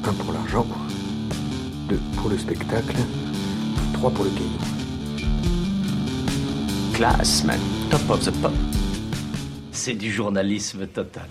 1 pour l'argent, 2 pour le spectacle, 3 pour le caillou. Classe, man. Top of the pop. C'est du journalisme total.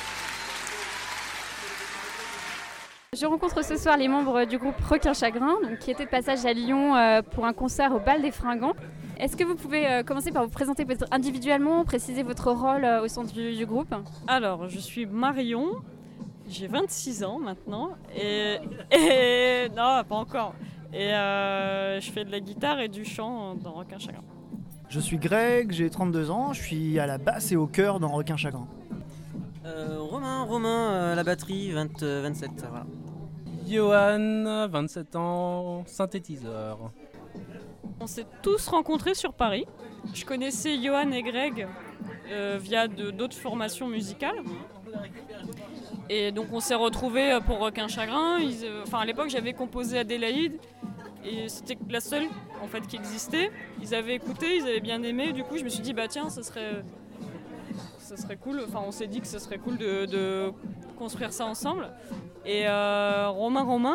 Je rencontre ce soir les membres du groupe Requin Chagrin, donc, qui étaient de passage à Lyon pour un concert au Bal des Fringants. Est-ce que vous pouvez commencer par vous présenter peut-être individuellement, préciser votre rôle au sein du groupe ? Alors, je suis Marion, j'ai 26 ans maintenant, et non, pas encore. Et je fais de la guitare et du chant dans Requin Chagrin. Je suis Greg, j'ai 32 ans, je suis à la basse et au chœur dans Requin Chagrin. Romain, la batterie, 27, voilà. Johan, 27 ans, synthétiseur. On s'est tous rencontrés sur Paris. Je connaissais Johan et Greg via d'autres formations musicales. Et donc on s'est retrouvés pour Requin Chagrin. À l'époque j'avais composé Adélaïde et c'était la seule en fait qui existait. Ils avaient écouté, ils avaient bien aimé. Du coup je me suis dit tiens ça serait cool. Enfin on s'est dit que ce serait cool de construire ça ensemble. Et Romain,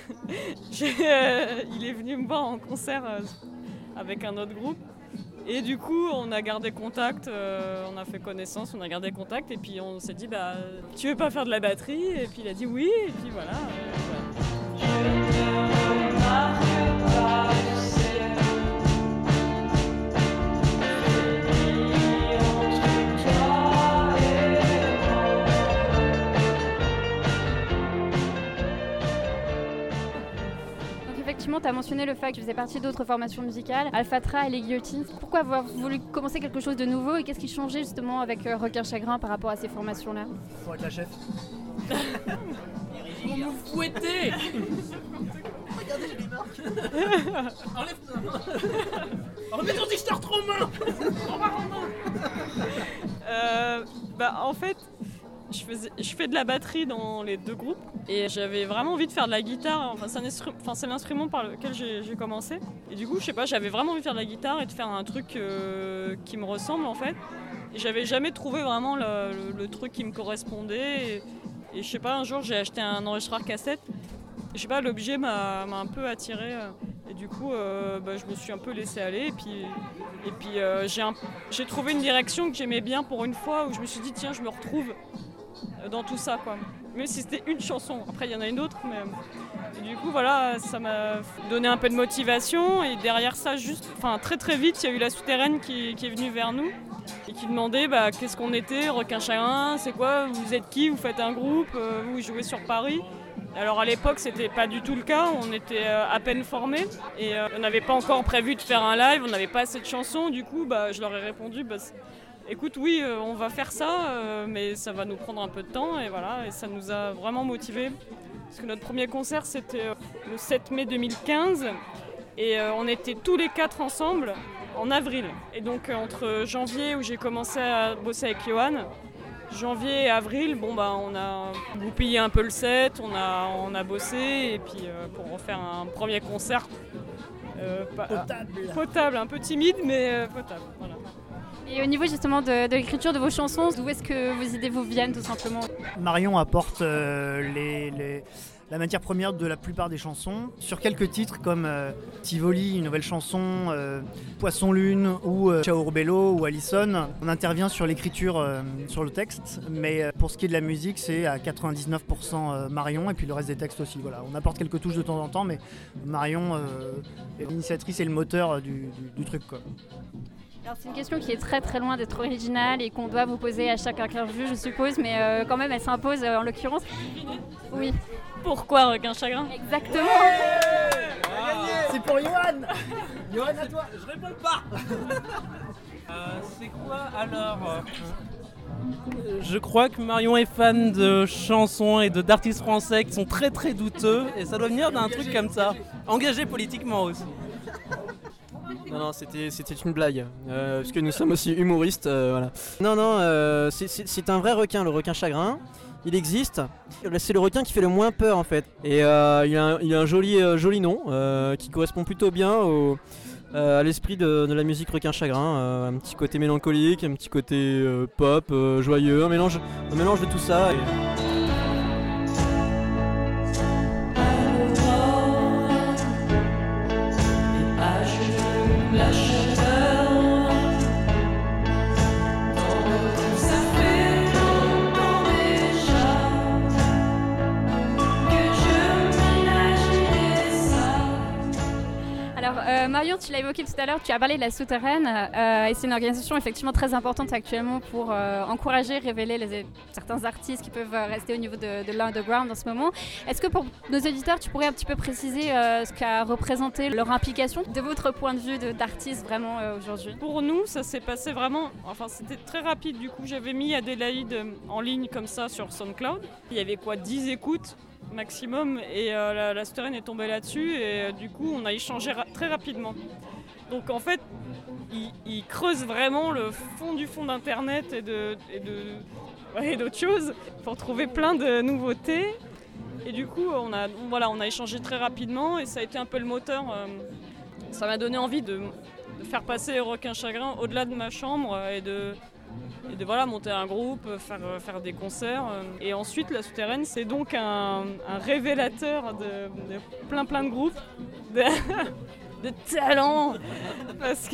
il est venu me voir en concert avec un autre groupe. Et du coup, on a gardé contact, on a fait connaissance, on a gardé contact. Et puis on s'est dit, tu veux pas faire de la batterie ? Et puis il a dit oui, et puis voilà. Tu as mentionné le fait que tu faisais partie d'autres formations musicales, Alphatra et les Guillotines. Pourquoi avoir voulu commencer quelque chose de nouveau et qu'est-ce qui changeait justement avec Requin Chagrin par rapport à ces formations-là ? Pour être la chef. Vous nous fouettez. Regardez, j'ai les marques. Enlève. Remets ton t-shirt Romain. En fait, je fais de la batterie dans les deux groupes et j'avais vraiment envie de faire de la guitare. C'est l'instrument par lequel j'ai commencé. Et du coup, j'avais vraiment envie de faire de la guitare et de faire un truc qui me ressemble en fait. Et j'avais jamais trouvé vraiment le truc qui me correspondait. Et je sais pas, un jour j'ai acheté un enregistreur cassette. Je sais pas, l'objet m'a un peu attiré. Et du coup, je me suis un peu laissée aller. Et puis j'ai trouvé une direction que j'aimais bien pour une fois où je me suis dit tiens, je me retrouve dans tout ça quoi. Même si c'était une chanson, après il y en a une autre, mais et du coup voilà, ça m'a donné un peu de motivation et derrière ça très très vite il y a eu la souterraine qui est venue vers nous et qui demandait qu'est-ce qu'on était, Requin Chagrin, c'est quoi, vous êtes qui, vous faites un groupe, vous jouez sur Paris. Alors à l'époque c'était pas du tout le cas, on était à peine formés et on n'avait pas encore prévu de faire un live, on n'avait pas assez de chansons, du coup je leur ai répondu écoute, oui, on va faire ça, mais ça va nous prendre un peu de temps, et voilà, et ça nous a vraiment motivés. Parce que notre premier concert, c'était le 7 mai 2015, et on était tous les 4 ensemble en avril. Et donc, entre janvier, où j'ai commencé à bosser avec Johan, janvier et avril, on a goupillé un peu le set, on a bossé, et puis pour refaire un premier concert potable, un peu timide, mais potable, voilà. Et au niveau justement de l'écriture de vos chansons, d'où est-ce que vos idées vous viennent tout simplement ? Marion apporte la matière première de la plupart des chansons. Sur quelques titres comme Tivoli, une nouvelle chanson, Poisson Lune ou Ciao Urbello ou Allison, on intervient sur l'écriture, sur le texte, mais pour ce qui est de la musique, c'est à 99% Marion et puis le reste des textes aussi. Voilà. On apporte quelques touches de temps en temps, mais Marion est l'initiatrice et le moteur du truc, quoi. Alors c'est une question qui est très très loin d'être originale et qu'on doit vous poser à chaque interview, je suppose, mais quand même elle s'impose en l'occurrence. Oui. Pourquoi Requin Chagrin ? Exactement. C'est pour Johan. Johan, à toi. Je réponds pas. C'est quoi alors ? Je crois que Marion est fan de chansons et d'artistes français qui sont très très douteux et ça doit venir d'un truc comme ça. Engagé politiquement aussi. Non, c'était une blague, parce que nous sommes aussi humoristes, voilà. Non, c'est un vrai requin, le requin chagrin. Il existe. C'est le requin qui fait le moins peur en fait. Et il a un joli nom qui correspond plutôt bien à l'esprit de la musique requin chagrin. Un petit côté mélancolique, un petit côté pop, joyeux, un mélange de tout ça. Marion, tu l'as évoqué tout à l'heure, tu as parlé de la Souterraine et c'est une organisation effectivement très importante actuellement pour encourager, révéler certains artistes qui peuvent rester au niveau de l'underground en ce moment. Est-ce que pour nos auditeurs, tu pourrais un petit peu préciser ce qu'a représenté leur implication de votre point de vue d'artiste vraiment aujourd'hui? Pour nous, ça s'est passé vraiment, enfin c'était très rapide. Du coup, j'avais mis Adélaïde en ligne comme ça sur SoundCloud. Il y avait 10 écoutes maximum et la Souterraine est tombée là-dessus et du coup on a échangé très rapidement. Donc en fait ils creusent vraiment le fond du fond d'internet et d'autres choses pour trouver plein de nouveautés et du coup on a échangé très rapidement et ça a été un peu le moteur. Ça m'a donné envie de faire passer Requin Chagrin au-delà de ma chambre et de monter un groupe, faire des concerts. Et ensuite, la Souterraine, c'est donc un révélateur de plein de groupes, de talents. Parce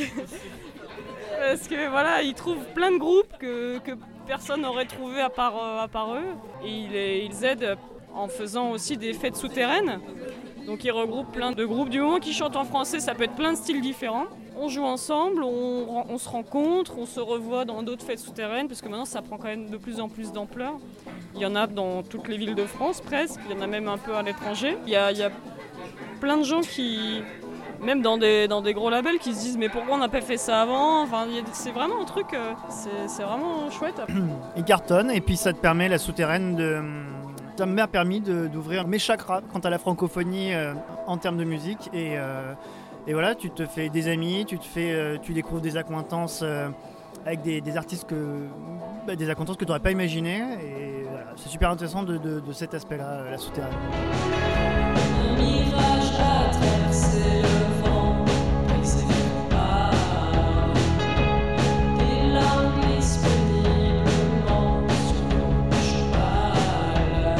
que voilà, ils trouvent plein de groupes que personne n'aurait trouvé à part eux. Et ils aident en faisant aussi des fêtes souterraines. Donc ils regroupent plein de groupes. Du moment qu'ils chantent en français, ça peut être plein de styles différents. On joue ensemble, on se rencontre, on se revoit dans d'autres fêtes souterraines, parce que maintenant ça prend quand même de plus en plus d'ampleur. Il y en a dans toutes les villes de France presque, il y en a même un peu à l'étranger. Il y a plein de gens qui, même dans des gros labels, qui se disent mais pourquoi on n'a pas fait ça avant? Enfin, c'est vraiment un truc, c'est vraiment chouette. Ils cartonnent et puis ça te permet, la Souterraine, ça m'a permis d'ouvrir mes chakras quant à la francophonie en termes de musique et voilà, tu te fais des amis, tu découvres des accointances avec des artistes des accointances que tu n'aurais pas imaginé et voilà, c'est super intéressant de cet aspect-là, la Souterraine. Un mirage a traversé le vent, brisé par des larmes disponiblement sur le cheval.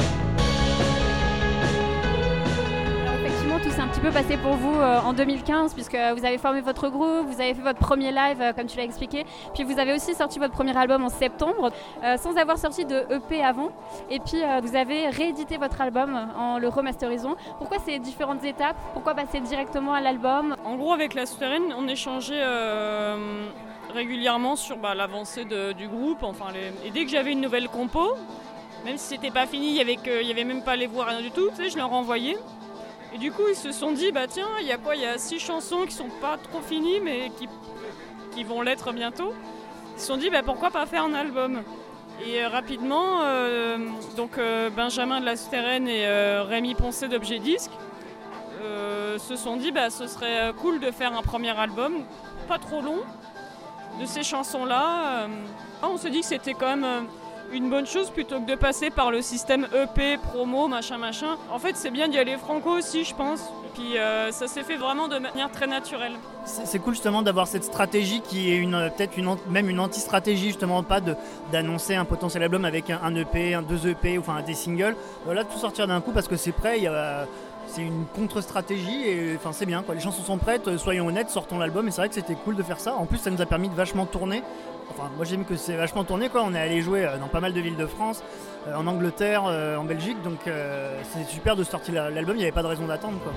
Alors effectivement, tout s'est un petit peu passé pour vous en 2015 puisque vous avez formé votre groupe, vous avez fait votre premier live comme tu l'as expliqué, puis vous avez aussi sorti votre premier album en septembre sans avoir sorti de EP avant et puis vous avez réédité votre album en le remasterisant. Pourquoi ces différentes étapes? Pourquoi passer directement à l'album? En gros, avec la Souterraine, on échangeait régulièrement sur l'avancée du groupe. Et dès que j'avais une nouvelle compo, même si c'était pas fini, il y avait même pas les voix, rien du tout, je leur envoyais. Et du coup, ils se sont dit, tiens, il y a 6 chansons qui sont pas trop finies, mais qui vont l'être bientôt. Ils se sont dit, pourquoi pas faire un album? Et rapidement, Benjamin de la Souterraine et Rémi Poncet d'Objet Disque se sont dit, ce serait cool de faire un premier album, pas trop long, de ces chansons-là. On s'est dit que c'était quand même une bonne chose plutôt que de passer par le système EP, promo, machin. En fait, c'est bien d'y aller franco aussi, je pense. Puis ça s'est fait vraiment de manière très naturelle. C'est cool justement d'avoir cette stratégie qui est peut-être même une anti-stratégie, justement pas d'annoncer un potentiel album avec un EP, 2 EP, enfin des singles. Voilà, tout sortir d'un coup parce que c'est prêt, c'est une contre-stratégie et c'est bien quoi. Les chansons sont prêtes, soyons honnêtes, sortons l'album et c'est vrai que c'était cool de faire ça. En plus ça nous a permis de vachement tourner. Enfin moi j'aime que c'est vachement tourné quoi. On est allé jouer dans pas mal de villes de France, en Angleterre, en Belgique, donc c'est super de sortir l'album, il n'y avait pas de raison d'attendre quoi.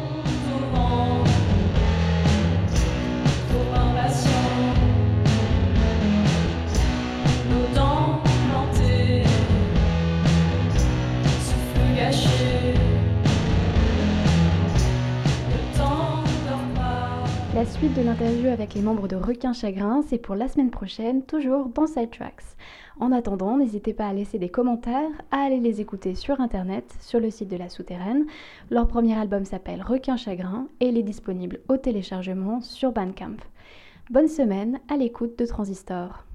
La suite de l'interview avec les membres de Requin Chagrin, c'est pour la semaine prochaine, toujours dans Sidetracks. En attendant, n'hésitez pas à laisser des commentaires, à aller les écouter sur internet, sur le site de la Souterraine. Leur premier album s'appelle Requin Chagrin et il est disponible au téléchargement sur Bandcamp. Bonne semaine à l'écoute de Transistor.